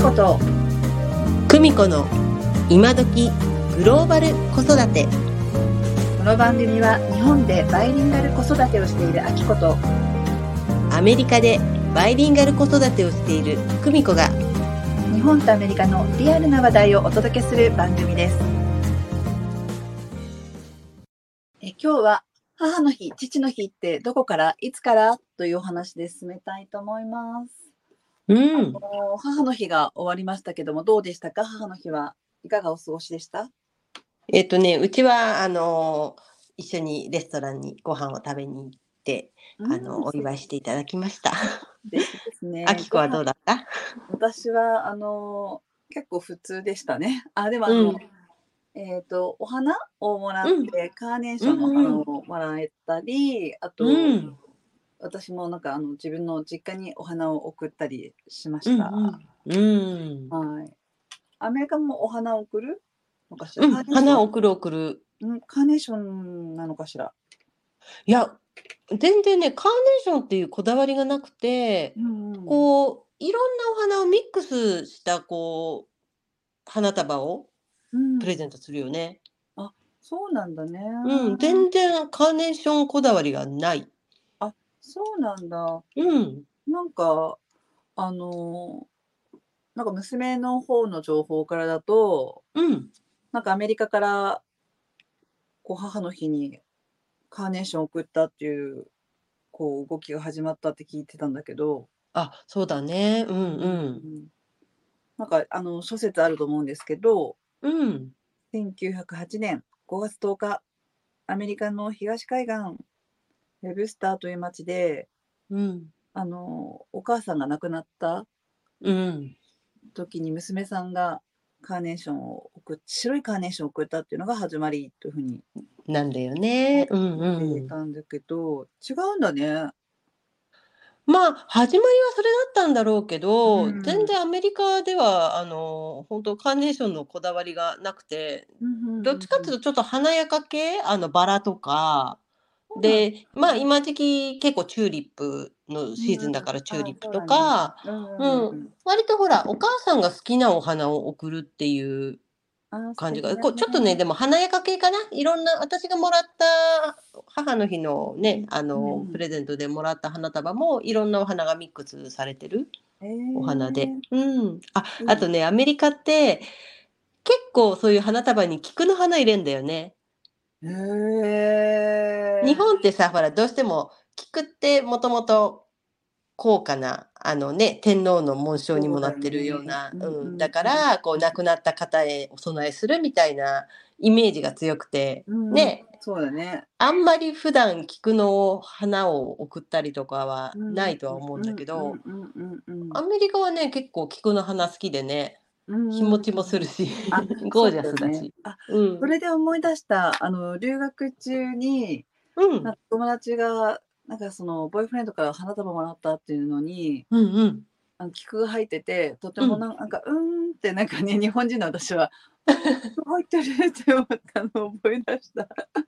こと久美子の今時グローバル子育て。 この番組は日本でバイリンガル子育てをしているあきことアメリカでバイリンガル子育てをしている久美子が日本とアメリカのリアルな話題をお届けする番組です。今日は母の日、父の日ってどこからいつからというお話で進めたいと思います。母の日が終わりましたけども、どうでしたか？母の日はいかがお過ごしでした？ うちは一緒にレストランにご飯を食べに行ってお祝いしていただきました。 ですね。 あきこはどうだった？ 私は結構普通でしたね。でもお花をもらって、カーネーションの花をもらえたり、あと、私もなんか自分の実家にお花を送ったりしました。はい。アメリカもお花を送るのかしら？ 花を送る。 カーネーションなのかしら？ いや、全然ね、カーネーションっていうこだわりがなくて、こういろんなお花をミックスしたこう花束をプレゼントするよね。 そうなんだね。 全然カーネーションこだわりがない。 そうなんだ。なんかなんか娘の方の情報からだと、なんかアメリカからこう母の日にカーネーションを送ったっていうこう動きが始まったって聞いてたんだけど、 そうだね。 なんか諸説あると思うんですけど、 1908 1908年5月10日、アメリカの東海岸ウェブスターという町で、お母さんが亡くなった時に娘さんがカーネーションを白いカーネーションを送ったっていうのが始まりというふうになんだよね。 言ってたんだけど、違うんだね。 まあ始まりはそれだったんだろうけど、全然アメリカでは本当カーネーションのこだわりがなくて、どっちかっていうとちょっと華やか系、バラとかで、今時期結構チューリップのシーズンだからチューリップとか、割とほらお母さんが好きなお花を贈るっていう感じが、ちょっとね、でも華やか系かな。いろんな私がもらった母の日のね、プレゼントでもらった花束もいろんなお花がミックスされてるお花で、あとね、アメリカって結構そういう花束に菊の花入れんだよね。日本ってさ、ほらどうしても菊ってもともと高価な天皇の紋章にもなってるような、だからこう亡くなった方へお供えするみたいなイメージが強くて、 そうだね。 あんまり普段菊の花を送ったりとかはないとは思うんだけど、アメリカはね結構菊の花好きでね、日持ちもするしゴージャスだし。 それで思い出した。留学中に、なんか友達がなんかそのボーイフレンドから花束もらったっていうのに、菊が入ってて、とてもなんかってなんかね、日本人の私は入ってるって思ったのを思い出した。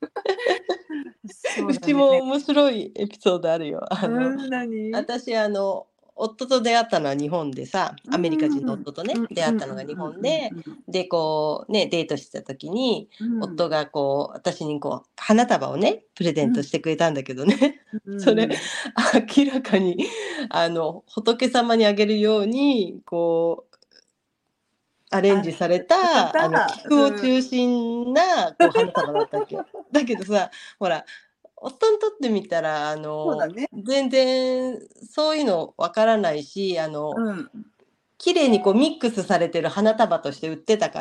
うちも面白いエピソードあるよ。 何？ 私夫と出会ったのは日本でさ、アメリカ人の夫とね、出会ったのが日本で、でこうねデートしてた時に、夫がこう私にこう花束をねプレゼントしてくれたんだけどね、それ明らかに仏様にあげるようにこうアレンジされた菊を中心なこう花束だったっけ。だけどさ、ほら夫にとってみたら全然そういうのわからないし、綺麗にこうミックスされてる花束として売ってたから、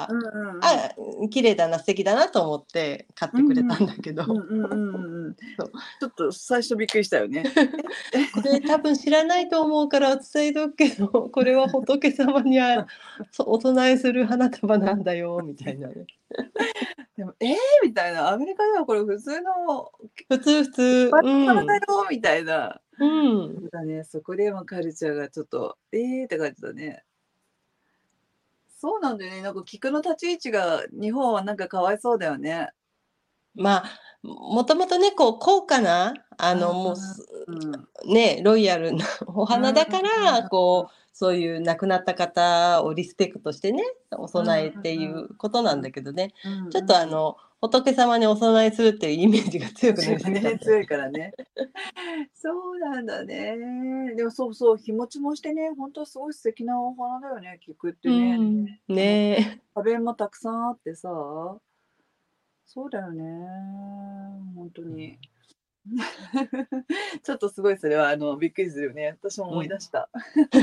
綺麗だな素敵だなと思って買ってくれたんだけど、 ちょっと最初びっくりしたよね。 これ多分知らないと思うからお伝えとくけど、これは仏様にお供えする花束なんだよみたいなね。 でもみたいな、アメリカではこれ普通の普通、 花だよみたいな。 だね、そこでカルチャーがちょっとって感じだね。そうなんだよね。なんか菊の立ち位置が日本はなんかかわいそうだよね。 もともとねこう高価なもうねロイヤルなお花だからこうそういう亡くなった方をリスペクトしてね、おうん供えっていうことなんだけどね、 うんちょっと仏様にお供えするっていうイメージが強くなりすぎたんだよ強いね。 からね。そうなんだね。でもそうそう、日持ちもしてね、ほんとすごい素敵なお花だよね、菊ってうね。 ん、ねえ。 花弁もたくさんあってさ、そうだよね。ほんとに。ちょっとすごいそれはびっくりするよね。私もうん。 思い出した。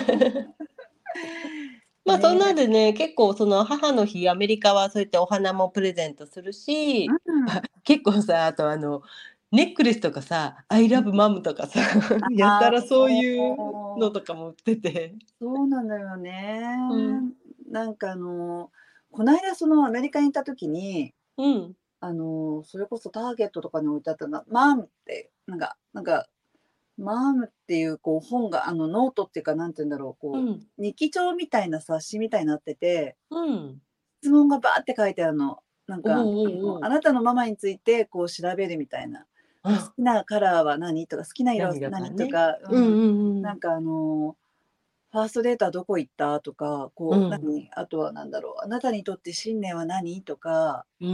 まあ、そんなんね。 でね、結構その母の日、アメリカはそういったお花もプレゼントするし、 うん。 結構さ、あとネックレスとかさ、I うん。 love mom とかさ、やたああ、 らそういうのもう、 とかも売ってて。 そうなんだよね。 うん。 なんかこないだそのアメリカに行った時に、 うん。 それこそターゲットとかに置いてあったマンって、マームっていうこう本がノートっていうか、なんて言うんだろう、こうん。 う、日記帳みたいな冊子みたいになってて、 うん。 質問がバーって書いてあるの。なんか、 おおおお。 あなたのママについてこう調べるみたいな。好あ、 きなカラーは何とか、好きな色は何だかね。 何とか、 うんうんうん。 なんかファーストデートはどこ行ったとか、こう、 うん。 あとはなんだろう、あなたにとって信念は何とか、 うん。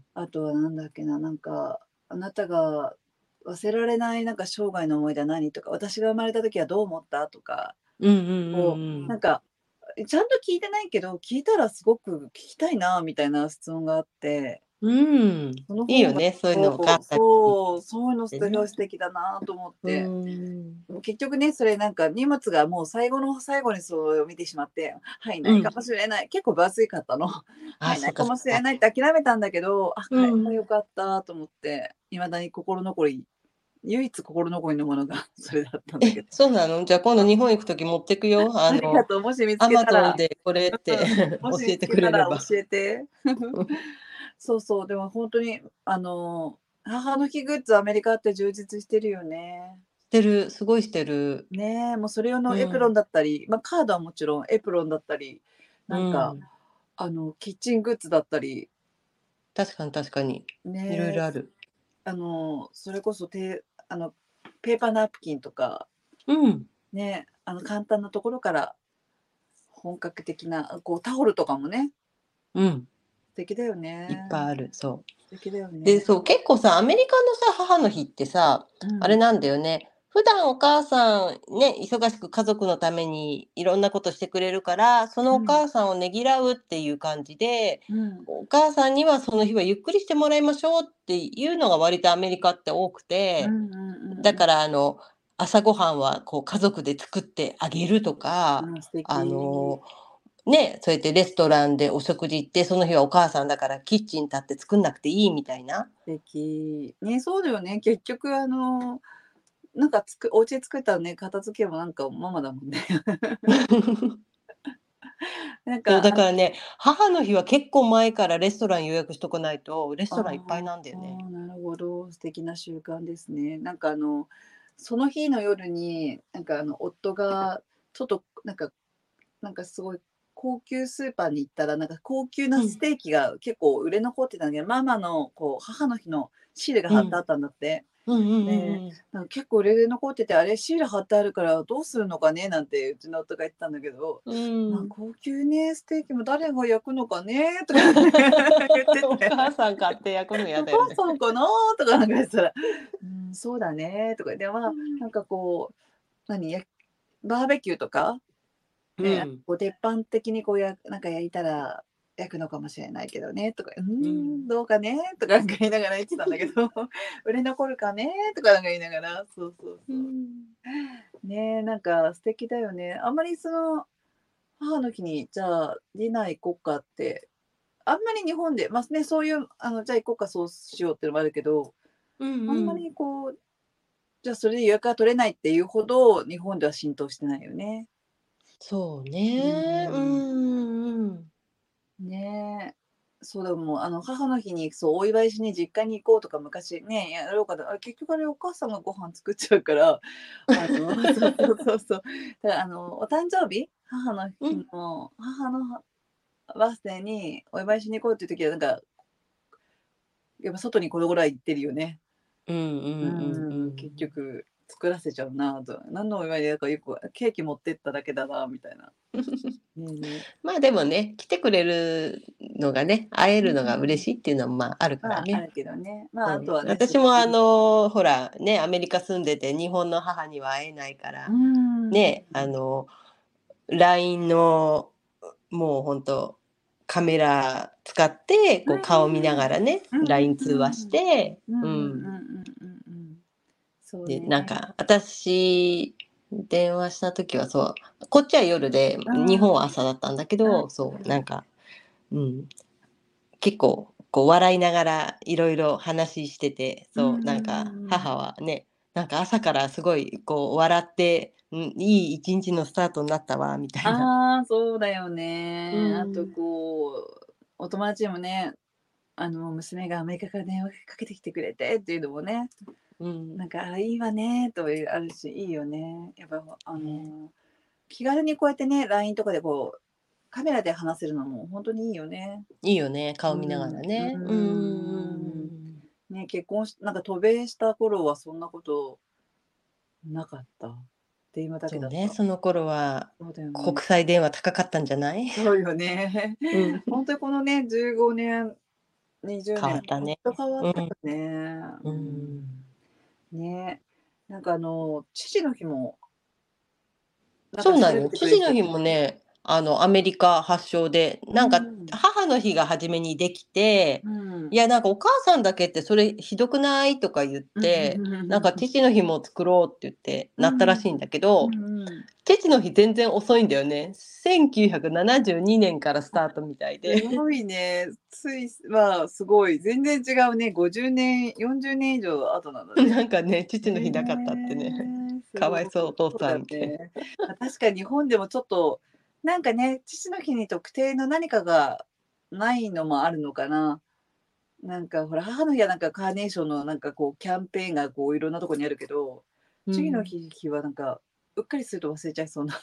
あとはなんだっけな、あなたが忘れられない生涯の思い出は何とか、私が生まれた時はどう思ったとか、 うんうんうんこう、 うん。 ちゃんと聞いてないけど、聞いたらすごく聞きたいなみたいな質問があって、 うん。 その本がいいよね、そういうのお母さんにそういうのってね。 素敵だなと思っうて。 ん。 結局ね、それ荷物がもう最後の最後にそれを見てしまって、はい、 うん。 ないかもしれない。結構分厚いかったの。はあ、 い、なそいかもっかそっか。 しれないって諦めたんだけど、あ、買えばうん。 よかったと思って、未だに唯一心残りのものがそれだったんだけえ、 ど。 そうなの？じゃあ今度日本行くとき持ってくよ。 ありがとう。もし見つアマゾンけたら、 でこれってもし見つ教えてけたらくれれば。 教えて。そうそう、でも本当に、母の日グッズアメリカって充実してるよね。 してる、すごいしてる。 ねえ、もうそれ用うん。 のエプロンだったり、カードはもちろんエプロンだったり、なんか、 うん。 キッチングッズだったり、 確かに確かに。いろいねえ、 ろある。 それこそペーパーナプキンとか、 うん。 ね、簡単なところから本格的な、こうタオルとかもね、 うん。 素敵だよいっね。 ぱいある。そう。 素敵だよで、 ね。 そう、結構さ、アメリカのさ、母の日ってさ、 うん。 あれなんだよね。普段お母さんね、忙しく家族のためにいろんなことしてくれるから、そのおうん。 母さんをねぎらうっていう感じで、 うん。 お母さんにはその日はゆっくりしてもらいましょうっていうのが割とアメリカって多くて、 うんうんうんだから朝ごはんはこう家族で作ってあげるとか、 うん。あ、素敵。 あの、ね、そうやってレストランでお食事行って、その日はお母さんだからキッチン立って作んなくていいみたいな。 素敵。ね、そうだよね。結局お家で作ったらね、片付けもママだもんね。なんそう、 か、 だからね、母の日は結構前からレストラン予約しとかないと、レストランいっぱいあなんだよね。 あ、なるほど、素敵な習慣ですね。その日の夜に、夫がちょっとすごい高級スーパーに行ったら、高級なうん、 ステーキが結構売れ残ってたんだけど、ママのこう母の日のシールがうん、 貼ってあったんだって。 うんうんうんで、 うん。 結構売れ残ってて、あれシール貼ってあるからどうするのかねなんてうちの夫が言ってたんだけど、 うん。 高級ね、ステーキも誰が焼くのかねとか言っておて、 母さん買って焼くの嫌お母だよね。 さんかなとか言ってたら、うん、そうだねとか言って、 うん。 こう、バーベキューとか、ね、 うん。 こう鉄板的にこう焼いたら焼くのかもしれないけどねとか、 うん。 どうかねとか言いながら言ってたんだけど、売れ残るかねとか言いながら、そうそううそう。 ん。 ね、素敵だよね。あんまり母の日に、じゃあディナー行こっかって、あんまり日本で、ね、そういう、じゃあ行こうか、そうしようっていうのもあるけど、 うんあんまうん。 りこう、じゃあそれで予約が取れないっていうほど、日本では浸透してないよね。 そううね。うん。 んうん。 ねえ。そうだ、もう、母の日に、そう、お祝いしに実家に行こうとか昔ね、やろうかと、結局あれお母さんがご飯作っちゃうから、そうそうそうそう。だからお誕生日母のうん。 日の、母のバースデーにお祝いしに行こうっていう時は、やっぱ外にこのぐらい行ってるよね。 うんうんうんう結ん。 局。 作らせちゃうなと。何のお祝いでだかよくケーキ持ってっただけだなみたいな。ね。 まあでもね、来てくれるのがね、会えるのが嬉しいっていうのもまああるからね。 あるけどね。まあ、あとはね、 私もほらね、アメリカ住んでて日本の母には会えないからね、LINE のもう本当カメラ使ってこう顔見ながらね、LINE 通話して、でなんか私電話した時はそう、こっちは夜で日本は朝だったんだけど、そうなんか、結構こう笑いながらいろいろ話してて、そうなんか母はね、なんか朝からすごいこう笑って、いい一日のスタートになったわみたいな。 そうだよね。あとこうお友達にもね、娘がアメリカから電話かけてきてくれてっていうのもね、なんかいいわねとあるし、いいよね。やっぱ気軽にこうやってね、LINE とかでこうカメラで話せるのも本当にいいよね。 いいよね、顔見ながらね。 ね、結婚なんか渡米した頃はそんなことなかった。電話だけだった。 そうね、その頃はそうだよね。 国際電話高かったんじゃない？ そうよね。本当にこのね、15年、20年、 変わったね。 本当変わったよね。ね、なんか父の日もそうなんよ。父の日もね、アメリカ発祥で、なんか母の日が初めにできて、いやなんかお母さんだけってそれひどくないとか言って、なんか父の日も作ろうって言ってなったらしいんだけど、父の日全然遅いんだよね。1972年からスタートみたいで。 すごいね。スイスはすごい。全然違うね。50年、40年以上後なんだね。 なんかね、父の日なかったってね。かわいそう、お父さんみたいな。 確かに日本でもちょっと、なんかね、父の日に特定の何かがないのもあるのかな。なんかほら、母の日はなんかカーネーションのなんかこうキャンペーンがこういろんなとこにあるけど、次の日はなんかうっかりすると忘れちゃいそうな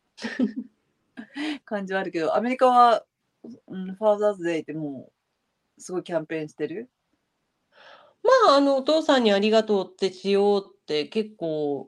感じはあるけど、アメリカは、ファーザーズデーってもうすごいキャンペーンしてる？ まあ、お父さんにありがとうってしようって結構、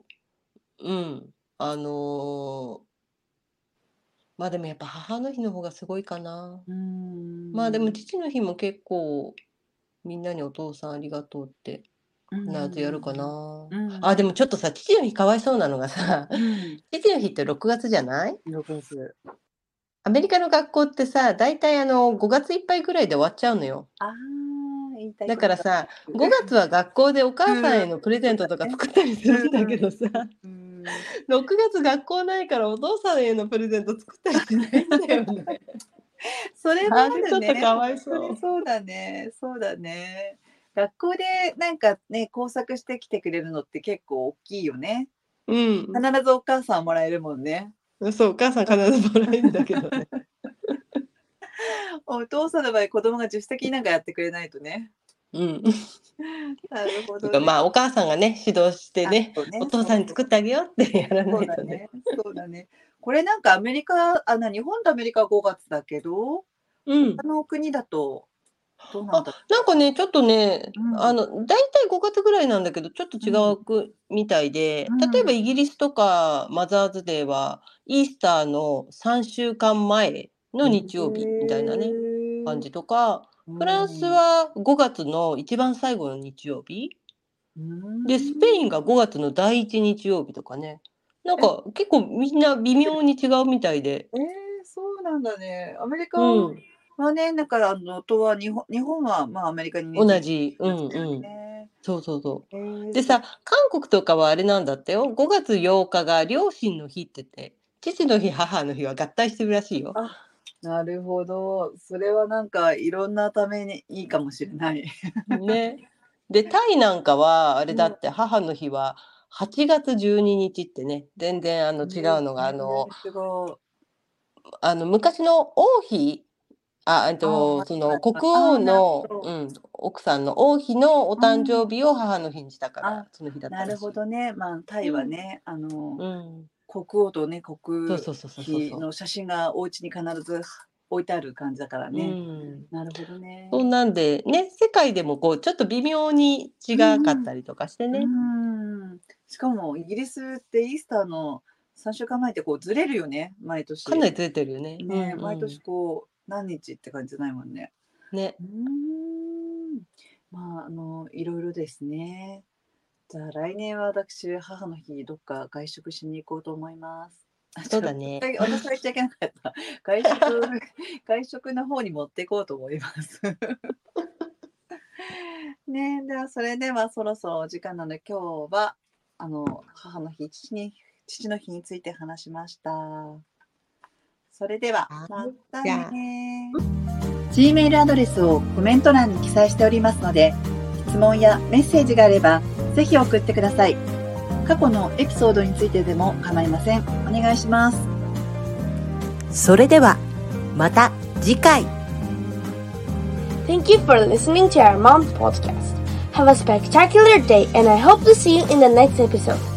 まあでもやっぱ母の日の方がすごいかな。まあでも父の日も結構みんなにお父さんありがとうって必ずやるかな。あ、でもちょっとさ、父の日かわいそうなのがさ、父の日って6月じゃない？ 6月。 アメリカの学校ってさ、だいたい5月いっぱいぐらいで終わっちゃうのよ。 言いたいだことが。 からさ、5月は学校でお母さんへのプレゼントとか作ったりするんだけどさ、6月学校ないからお父さんへのプレゼント作ったりしないんだよね。 それもあるね。 ちょっとかわいそう。 そうだね。そうだね。学校でなんかね、工作してきてくれるのって結構大きいよね。必ずお母さんもらえるもんね。 そう、お母さん必ずもらえるんだけどね。 お父さんの場合、子供が自主的になんかやってくれないとね。なるほどね。 まあお母さんがね、指導してね、お父さんに作ってあげようってやらないとね。 そうだね。これなんかアメリカ、日本とアメリカは5月だけど、他の国だとどうなんだろう。 なんかね、ちょっとね、だいたい5月ぐらいなんだけど、ちょっと違うみたいで、例えばイギリスとかマザーズデーは、イースターの3週間前の日曜日みたいなね、感じとか、フランスは5月の一番最後の日曜日で、スペインが5月の第1日曜日とかね、なんか結構みんな微妙に違うみたいで。 そうなんだね。アメリカはね、だから日本はまあアメリカに同じ。そうそうそう。でさ、韓国とかはあれなんだってよ。5月8日が両親の日って言って、父の日、母の日は合体してるらしいよ。 なるほど。それはなんかいろんなためにいいかもしれない。 ね。で、タイなんかはあれだって、母の日は8月12日ってね、全然違うのが、昔の王妃、その国王の、奥さんの王妃のお誕生日を母の日にしたから、その日だったらしい。 なるほどね。まあ、タイはね、国王とね、国妃の写真がお家に必ず置いてある感じだからね。なるほどね。 そうなんでね、世界でもこうちょっと微妙に違かったりとかしてね。 しかもイギリスってイースターの3週間前ってこうずれるよね、毎年。 かなりずれてるよね。 ね、毎年こう何日って感じじゃないもんね。 ね。 まあいろいろですね。じゃあ来年は私母の日どっか外食しに行こうと思います。 そうだね。 私は言っちゃいけなかった。外食の方に持っていこうと思います。ね、ではそれではそろそろお時間なので今日は母の日、父の日について話しました。それではまたね。Gmail アドレスをコメント欄に記載しておりますので、質問やメッセージがあればぜひ送ってください。過去のエピソードについてでも構いません。お願いします。 それではまた次回。 Thank you for listening to our mom's podcast. Have a spectacular day and I hope to see you in the next episode.